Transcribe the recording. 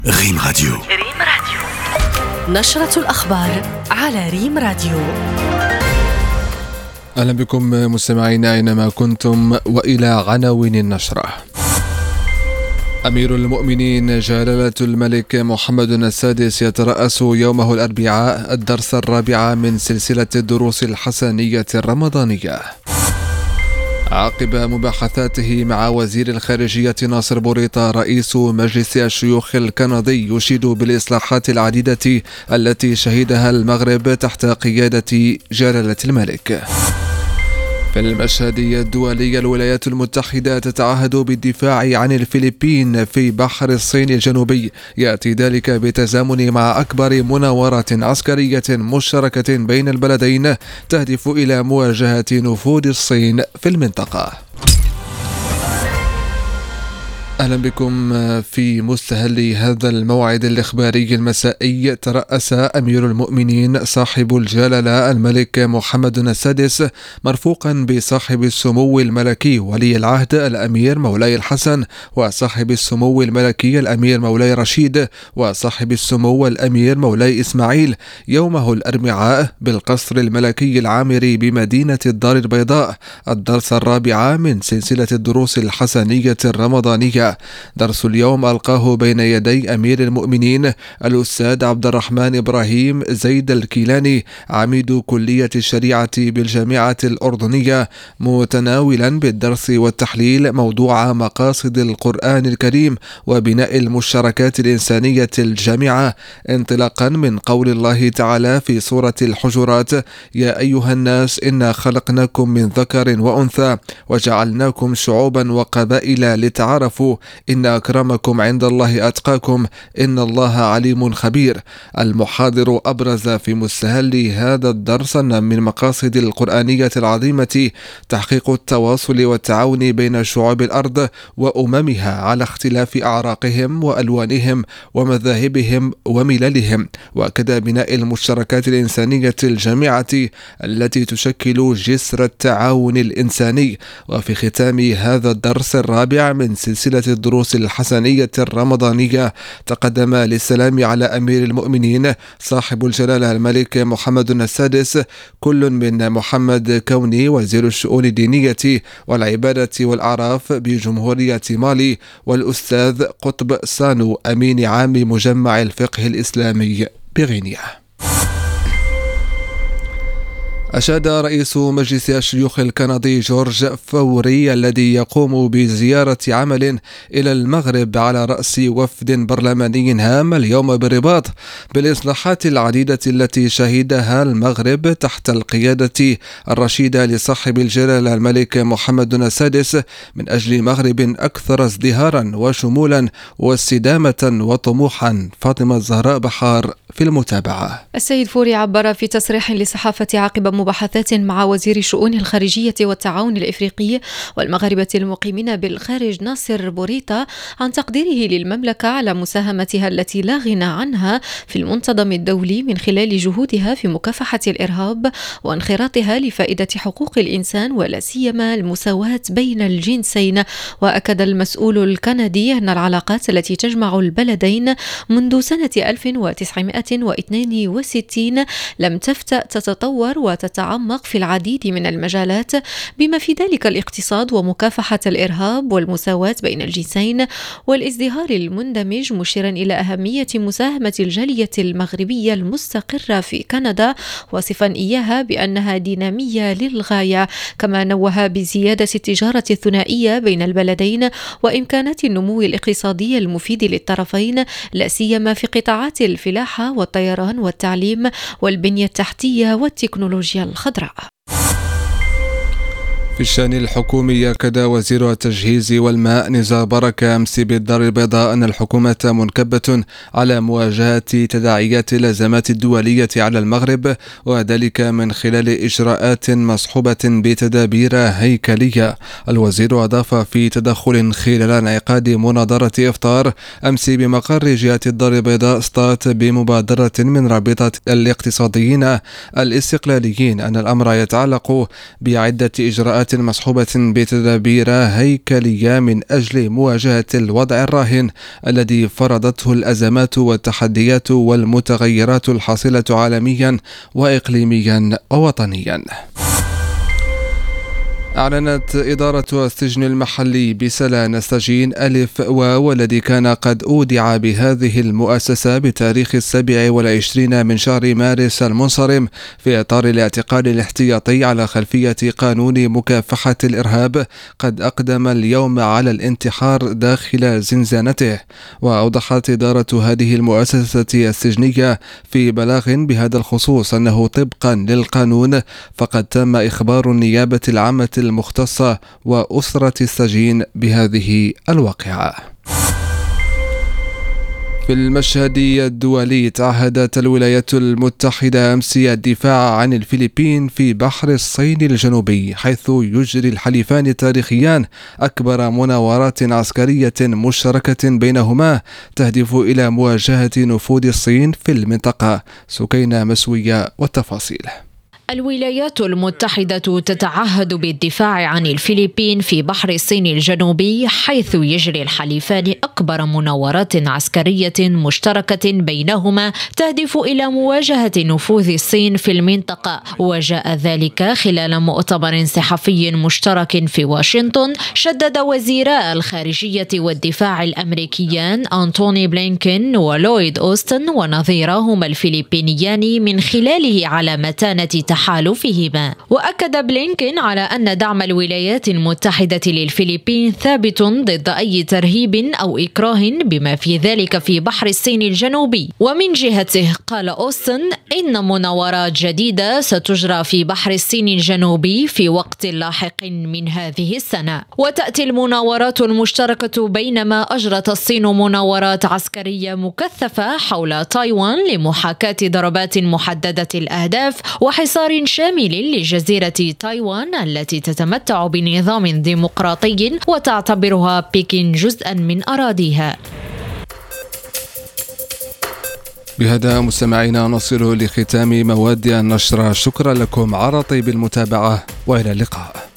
ريم راديو. نشرة الأخبار على ريم راديو. أهلا بكم مستمعينا أينما كنتم، وإلى عناوين النشرة. أمير المؤمنين جلالة الملك محمد السادس يترأس يومه الأربعاء الدرس الرابع من سلسلة الدروس الحسنية الرمضانية. عقب مباحثاته مع وزير الخارجية ناصر بوريطة، رئيس مجلس الشيوخ الكندي يشيد بالإصلاحات العديدة التي شهدها المغرب تحت قيادة جلالة الملك. في المشهد الدولي، الولايات المتحدة تتعهد بالدفاع عن الفلبين في بحر الصين الجنوبي، يأتي ذلك بتزامن مع أكبر مناورة عسكرية مشتركة بين البلدين تهدف إلى مواجهة نفوذ الصين في المنطقة. أهلا بكم. في مستهل هذا الموعد الإخباري المسائي، ترأس أمير المؤمنين صاحب الجلالة الملك محمد السادس مرفوقا بصاحب السمو الملكي ولي العهد الأمير مولاي الحسن، وصاحب السمو الملكي الأمير مولاي رشيد، وصاحب السمو الأمير مولاي إسماعيل يومه الأربعاء بالقصر الملكي العامر بمدينة الدار البيضاء الدرس الرابع من سلسلة الدروس الحسنية الرمضانية. درس اليوم ألقاه بين يدي أمير المؤمنين الأستاذ عبد الرحمن إبراهيم زيد الكيلاني، عميد كلية الشريعة بالجامعة الأردنية، متناولا بالدرس والتحليل موضوع مقاصد القرآن الكريم وبناء المشتركات الإنسانية الجامعة، انطلاقا من قول الله تعالى في سورة الحجرات: يا أيها الناس إنا خلقناكم من ذكر وأنثى وجعلناكم شعوبا وقبائل لتعارفوا إن أكرمكم عند الله أتقاكم إن الله عليم خبير. المحاضر أبرز في مستهل هذا الدرس أن من مقاصد القرآنية العظيمة تحقيق التواصل والتعاون بين شعوب الأرض وأممها على اختلاف أعراقهم وألوانهم ومذاهبهم ومللهم، وكذا بناء المشتركات الإنسانية الجامعة التي تشكل جسر التعاون الإنساني. وفي ختام هذا الدرس الرابع من سلسلة الدروس الحسنية الرمضانية، تقدم للسلام على أمير المؤمنين صاحب الجلالة الملك محمد السادس كل من محمد كوني وزير الشؤون الدينية والعبادة والأعراف بجمهورية مالي، والأستاذ قطب سانو أمين عام مجمع الفقه الإسلامي بغينيا. أشاد رئيس مجلس الشيوخ الكندي جورج فوري الذي يقوم بزيارة عمل إلى المغرب على رأس وفد برلماني هام اليوم بالرباط بالإصلاحات العديدة التي شهدها المغرب تحت القيادة الرشيدة لصاحب الجلالة الملك محمد السادس من أجل مغرب أكثر ازدهارا وشمولا واستدامة وطموحا. فاطمة الزهراء بحار في المتابعة. السيد فوري عبر في تصريح للصحافة عقب مباحثات مع وزير الشؤون الخارجية والتعاون الإفريقي والمغاربة المقيمين بالخارج ناصر بوريطة عن تقديره للمملكة على مساهمتها التي لا غنى عنها في المنتظم الدولي من خلال جهودها في مكافحة الإرهاب وانخراطها لفائدة حقوق الإنسان ولا سيما المساواة بين الجنسين. وأكد المسؤول الكندي أن العلاقات التي تجمع البلدين منذ سنة 1962 لم تفتأ تتطور وتتعمق في العديد من المجالات بما في ذلك الاقتصاد ومكافحة الإرهاب والمساواة بين الجنسين والازدهار المندمج، مشيرا إلى أهمية مساهمة الجالية المغربية المستقرة في كندا، وصفا إياها بأنها دينامية للغاية. كما نوه بزيادة التجارة الثنائية بين البلدين وإمكانات النمو الاقتصادي المفيد للطرفين، لا سيما في قطاعات الفلاحة والطيران والتعليم والبنية التحتية والتكنولوجيا الخضراء. في الشأن الحكومي، أكد وزير التجهيز والماء نزار بركة أمس بالدار البيضاء أن الحكومة منكبة على مواجهة تداعيات الأزمات الدولية على المغرب، وذلك من خلال إجراءات مصحوبة بتدابير هيكلية. الوزير أضاف في تدخل خلال انعقاد مناظرة إفطار أمس بمقر جهة الدار البيضاء سطات بمبادرة من رابطة الاقتصاديين الاستقلاليين أن الأمر يتعلق بعدة إجراءات إجراءات مصحوبة بتدابير هيكلية من أجل مواجهة الوضع الراهن الذي فرضته الأزمات والتحديات والمتغيرات الحاصلة عالميا وإقليميا ووطنيا. أعلنت إدارة السجن المحلي بسلا نستجين ألف والذي كان قد أودع بهذه المؤسسة بتاريخ 27 من شهر مارس المنصرم في إطار الاعتقال الاحتياطي على خلفية قانون مكافحة الإرهاب، قد أقدم اليوم على الانتحار داخل زنزانته. وأوضحت إدارة هذه المؤسسة السجنية في بلاغ بهذا الخصوص أنه طبقا للقانون فقد تم إخبار النيابة العامة المختصة وأسرة السجين بهذه الواقعة. في المشهد الدولي، تعهدت الولايات المتحدة أمس الدفاع عن الفلبين في بحر الصين الجنوبي، حيث يجري الحليفان التاريخيان أكبر مناورات عسكرية مشتركة بينهما تهدف إلى مواجهة نفوذ الصين في المنطقة. سكينة مسوية والتفاصيل. الولايات المتحدة تتعهد بالدفاع عن الفلبين في بحر الصين الجنوبي، حيث يجري الحليفان أكبر مناورات عسكرية مشتركة بينهما تهدف إلى مواجهة نفوذ الصين في المنطقة. وجاء ذلك خلال مؤتمر صحفي مشترك في واشنطن شدد وزيراء الخارجية والدفاع الأمريكيان أنتوني بلينكين ولويد أوستن ونظيرهما الفلبينيان من خلاله على متانة تحالفهما. وأكد بلينكين على أن دعم الولايات المتحدة للفلبين ثابت ضد أي ترهيب أو إكراه بما في ذلك في بحر الصين الجنوبي. ومن جهته قال أوستن إن مناورات جديدة ستجرى في بحر الصين الجنوبي في وقت لاحق من هذه السنة. وتأتي المناورات المشتركة بينما أجرت الصين مناورات عسكرية مكثفة حول تايوان لمحاكاة ضربات محددة الأهداف وحصار شامل لجزيرة تايوان التي تتمتع بنظام ديمقراطي وتعتبرها بكين جزءا من أراضيها. بهذا مستمعينا نصل لختام مواد النشرة. شكرا لكم على طيب المتابعة وإلى اللقاء.